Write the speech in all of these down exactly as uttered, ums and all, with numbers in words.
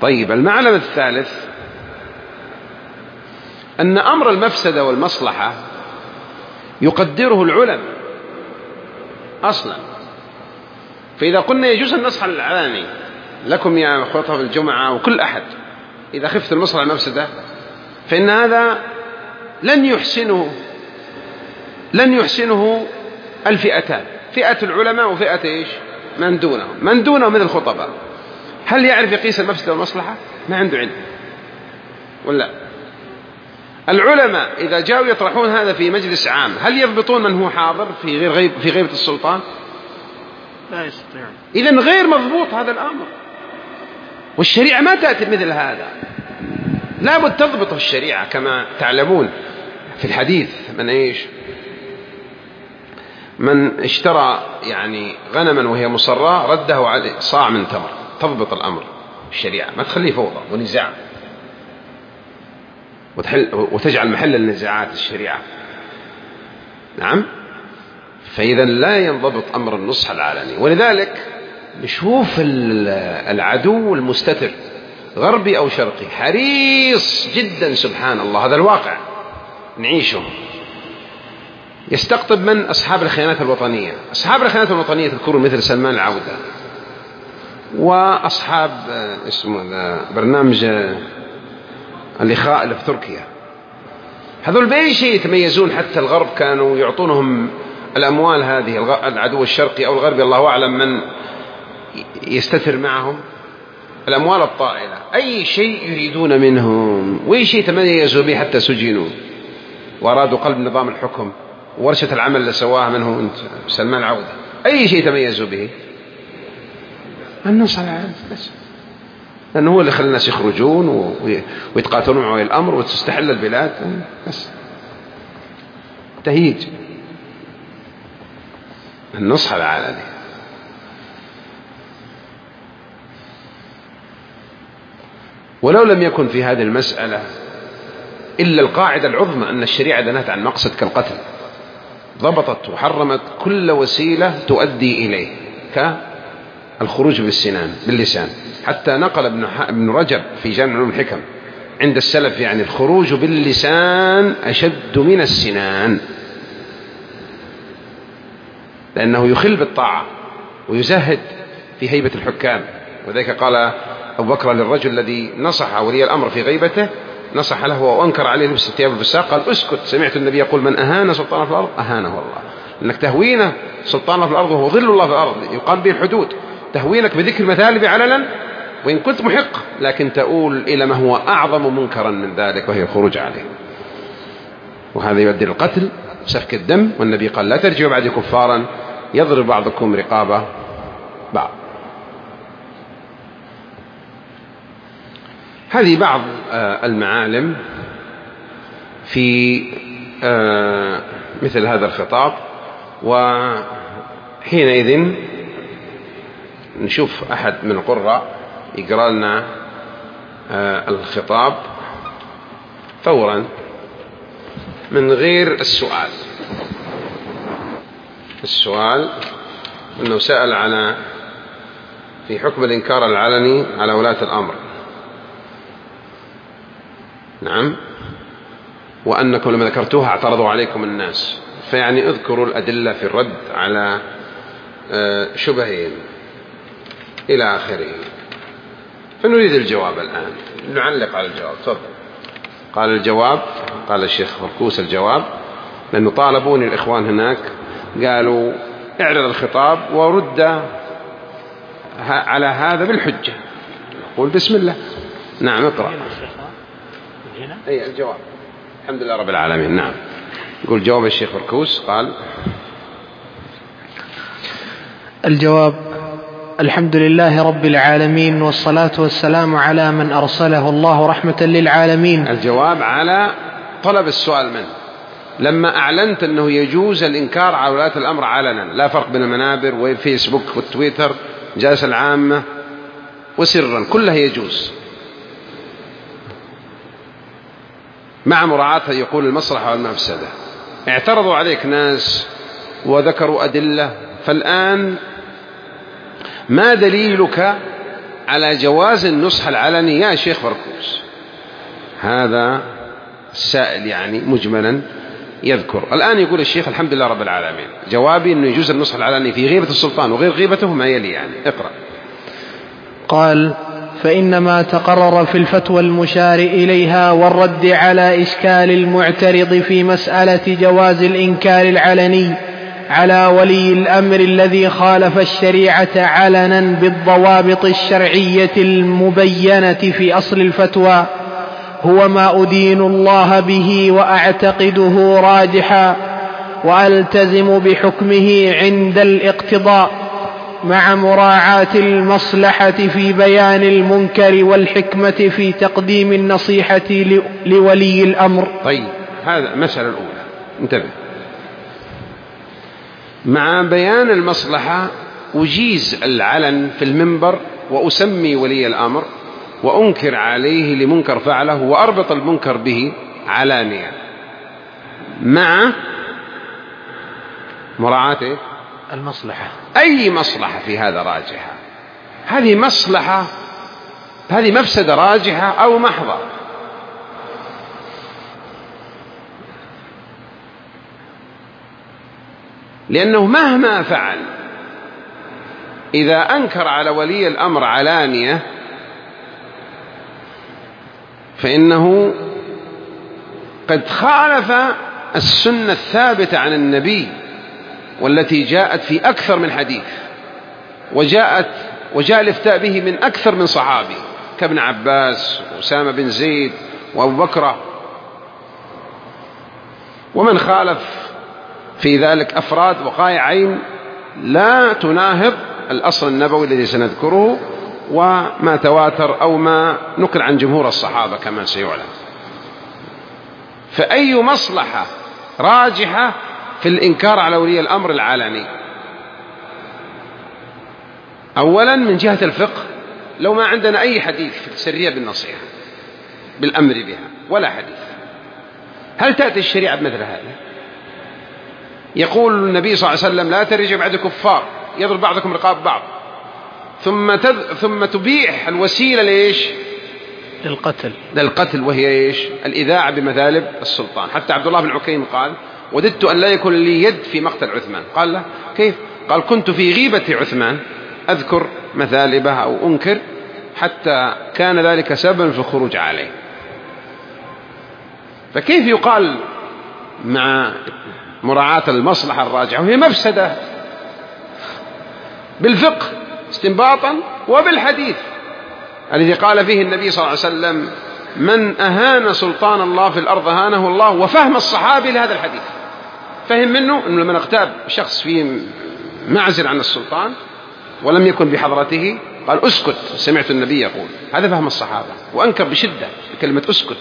طيب، المعلم الثالث أن أمر المفسدة والمصلحة يقدره العلماء أصلا. فإذا قلنا يجوز النصح العلني لكم يا خطباء الجمعة وكل أحد إذا خفت المصلحة والمفسدة، فإن هذا لن يحسنه لن يحسنه الفئتان، فئة العلماء وفئة إيش؟ من دونهم. من دونهم من الخطباء هل يعرف يقيس المفسدة والمصلحة؟ ما عنده علم ولا؟ العلماء إذا جاءوا يطرحون هذا في مجلس عام هل يضبطون من هو حاضر في غير غيب في غيبة السلطان؟ لا يستطيعون. إذن غير مضبوط هذا الأمر، والشريعة ما تأتي مثل هذا، لا بد تضبط الشريعة كما تعلمون في الحديث. من إيش؟ من اشترى يعني غنما وهي مصرة رده عليه صاع من تمر. تضبط الأمر الشريعة، ما تخليه فوضى ونزاع وتجعل محل النزاعات الشريعة. نعم. فإذا لا ينضبط أمر النصح العلني. ولذلك نشوف العدو المستتر غربي أو شرقي حريص جدا، سبحان الله، هذا الواقع نعيشه، يستقطب من أصحاب الخيانات الوطنية. أصحاب الخيانات الوطنية تذكرون مثل سلمان العودة وأصحاب اسمه برنامج الإخاء اللي في تركيا، هذول بأي شيء يتميزون؟ حتى الغرب كانوا يعطونهم الأموال هذه، العدو الشرقي أو الغربي الله أعلم من يستتر معهم الأموال الطائلة، أي شيء يريدون منهم وأي شيء تميزوا به حتى سجنوا وأرادوا قلب نظام الحكم. ورشة العمل اللي سواها منه سلمان العودة، أي شيء تميزوا به النص على العالم بس، لأنه هو اللي خلى الناس يخرجون ويتقاتلون مع الأمر وتستحل البلاد بس. تهيج النصح العالمي. ولو لم يكن في هذه المسألة إلا القاعدة العظمى أن الشريعة نهت عن مقصد كالقتل، ضبطت وحرمت كل وسيلة تؤدي إليه كالخروج بالسنان باللسان. حتى نقل ابن رجب في جامع علوم الحكم عند السلف يعني الخروج باللسان أشد من السنان، لأنه يخل بالطاعة ويزهد في هيبة الحكام. وذلك قال أبو بكر للرجل الذي نصح ولي الأمر في غيبته، نصح له وأنكر عليه لبس الثياب الفساق، قال اسكت، سمعت النبي يقول من أهان سلطانه في الأرض أهانه الله. لأنك تهوينه سلطانه في الأرض وهو ظل الله في الأرض يقام به الحدود، تهوينك بذكر المثالب علنا وإن كنت محق، لكن تؤول إلى ما هو أعظم منكرا من ذلك وهي الخروج عليه، وهذا يؤدي للقتل سفك الدم. والنبي قال لا ترجعوا بعد كفارا يضرب بعضكم رقاب بعض. هذه بعض المعالم في مثل هذا الخطاب. وحينئذ نشوف أحد من القراء يقرأ لنا الخطاب فورا من غير السؤال. السؤال أنه سأل على في حكم الإنكار العلني على ولاة الأمر. نعم. وأنكم لما ذكرتوها اعترضوا عليكم الناس، فيعني اذكروا الأدلة في الرد على شبههم إلى آخره. فنريد الجواب الآن، نعلق على الجواب. تفضل. قال الجواب، قال الشيخ فركوس الجواب، لأنه طالبوني الإخوان هناك قالوا اعرض الخطاب ورد على هذا بالحجة. قول بسم الله. نعم اقرأ. أي الجواب. الحمد لله رب العالمين. نعم. يقول جواب الشيخ فركوس قال الجواب: الحمد لله رب العالمين، والصلاة والسلام على من أرسله الله رحمة للعالمين. الجواب على طلب السؤال منه لما أعلنت أنه يجوز الإنكار على ولاة الأمر علنا، لا فرق بين المنابر والفيسبوك والتويتر جالسة العامة وسرا كلها يجوز، مع مراعاة يقول المصلحة والمفسدة. اعترضوا عليك ناس وذكروا أدلة، فالآن ما دليلك على جواز النصح العلني يا شيخ فركوس؟ هذا السائل يعني مجملا يذكر. الآن يقول الشيخ الحمد لله رب العالمين، جوابي أنه يجوز النصح العلني في غيبة السلطان وغير غيبته ما يلي يعني. اقرأ. قال: فإنما تقرر في الفتوى المشار إليها والرد على إشكال المعترض في مسألة جواز الإنكار العلني على ولي الأمر الذي خالف الشريعة علنا بالضوابط الشرعية المبينة في أصل الفتوى هو ما أدين الله به وأعتقده راجحا وألتزم بحكمه عند الاقتضاء مع مراعاة المصلحة في بيان المنكر والحكمة في تقديم النصيحة لولي الأمر. طيب، هذا المسألة الأولى، انتبه. مع بيان المصلحة أجيز العلن في المنبر وأسمي ولي الأمر وأنكر عليه لمنكر فعله وأربط المنكر به علانية مع مراعاة المصلحة. أي مصلحة في هذا راجحة؟ هذه مصلحة، هذه مفسدة راجحة أو محضة. لأنه مهما فعل إذا أنكر على ولي الأمر علانية فإنه قد خالف السنة الثابتة عن النبي والتي جاءت في أكثر من حديث، وجاءت وجاء الافتاء به من أكثر من صحابي كابن عباس وأسامة بن زيد وأبو بكر، ومن خالف في ذلك أفراد وقائع عين لا تناهض الأصل النبوي الذي سنذكره وما تواتر أو ما نقل عن جمهور الصحابة كما سيعلم. فأي مصلحة راجحة في الإنكار على ولي الأمر العلني؟ أولا من جهة الفقه، لو ما عندنا أي حديث في السرية بالنصيحة بالأمر بها ولا حديث، هل تأتي الشريعة بمثل هذا؟ يقول النبي صلى الله عليه وسلم: لا ترجع بعد كفار يضرب بعضكم رقاب بعض، ثم تذ... ثم تبيح الوسيلة ليش؟ للقتل للقتل وهي إيش؟ الإذاعة بمثالب السلطان. حتى عبد الله بن عكيم قال: وددت أن لا يكون لي يد في مقتل عثمان. قال له: كيف؟ قال: كنت في غيبة عثمان أذكر مثالبه أو أنكر حتى كان ذلك سببا في الخروج عليه. فكيف يقال مع مراعاة المصلحة الراجحة وهي مفسدة بالفقه استنباطا وبالحديث الذي قال فيه النبي صلى الله عليه وسلم: من أهان سلطان الله في الأرض أهانه الله. وفهم الصحابي لهذا الحديث، فهم منه أنه لما اغتاب شخص في معزل عن السلطان ولم يكن بحضرته قال: أسكت، سمعت النبي يقول. هذا فهم الصحابة، وأنكر بشدة كلمة أسكت،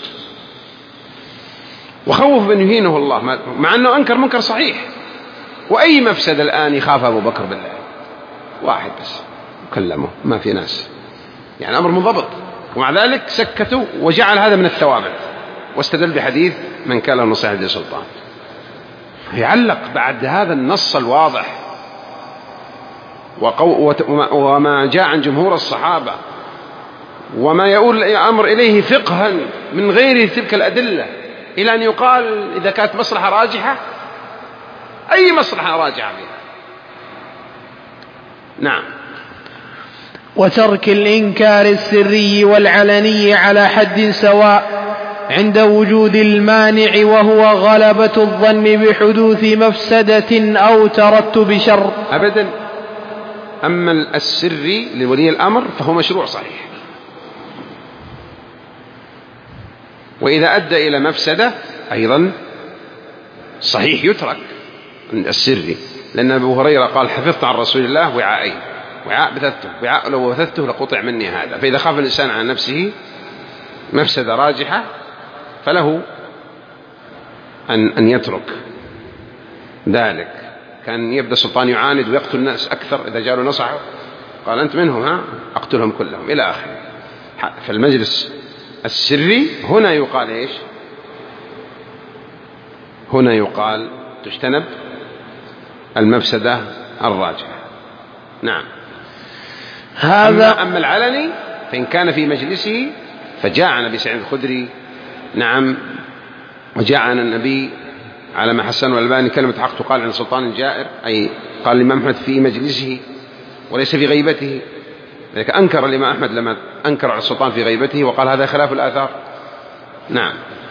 وخوف من يهينه الله، مع أنه أنكر منكر صحيح. وأي مفسد الآن يخاف أبو بكر بالله؟ واحد بس كلمه، ما في ناس، يعني أمر منضبط، ومع ذلك سكتوا وجعل هذا من الثوابت، واستدل بحديث من كان له نصيحة للسلطان. يعلق بعد هذا النص الواضح وما جاء عن جمهور الصحابة وما يقول الأمر إليه فقها من غير تلك الأدلة، إلى أن يقال إذا كانت مصلحة راجحة، أي مصلحة راجحة فيها. نعم. وترك الإنكار السري والعلني على حد سواء عند وجود المانع وهو غلبة الظن بحدوث مفسدة أو ترتب شر. أبدا. أما السري لولي الأمر فهو مشروع صحيح، وإذا أدى إلى مفسدة أيضا صحيح يترك السري، لأن أبو هريرة قال: حفظت عن رسول الله وعاءين، وعاء بثثته، وعاء لو بثثته لقطع مني هذا. فإذا خاف الإنسان عن نفسه مفسدة راجحة فله أن أن يترك ذلك. كان يبدأ السلطان يعاند ويقتل الناس أكثر، إذا جاءوا نصحه قال: أنت منهم، ها أقتلهم كلهم إلى آخره. فالمجلس السري هنا يقال إيش؟ هنا يقال تجتنب المفسدة الراجحة. نعم. هذا أما, أما العلني فإن كان في مجلسه فجاء عن أبي سعيد الخدري نعم، وجاء عن النبي على ما حسنه الألباني كلمة حق تقال عن سلطان جائر، أي قال الإمام أحمد في مجلسه وليس في غيبته، لذلك أنكر الإمام أحمد لما أنكر على السلطان في غيبته وقال هذا خلاف الآثار. نعم.